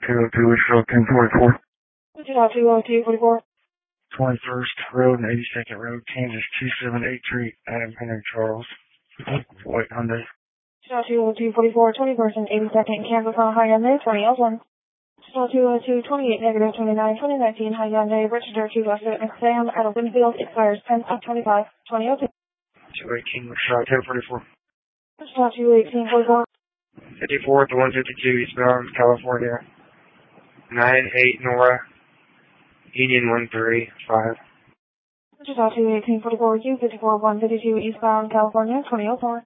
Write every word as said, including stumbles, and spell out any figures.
two oh two, Wichita, ten forty-four. Wichita, two oh two forty-four. twenty-first Road and eighty-second Road, Kansas, two seven eight three, Adam Henry Charles. White Hyundai. Wichita, two oh two forty-four, twenty-first and eighty-second, Kansas on Hyundai, twenty oh one. Wichita, two oh two, twenty-eight, negative twenty-nine, twenty nineteen, Hyundai, Register two Western, Sam, out of Winfield, expires ten of twenty-five, twenty oh two. two eighteen, Wichita, ten forty-four. Wichita, two eighteen forty-four. fifty-fourth to one fifty-two, eastbound, California. nine eight Nora, Union one three five. Wichita, two eighteen forty-four, U fifty-four, one fifty-two, eastbound, California, twenty oh four.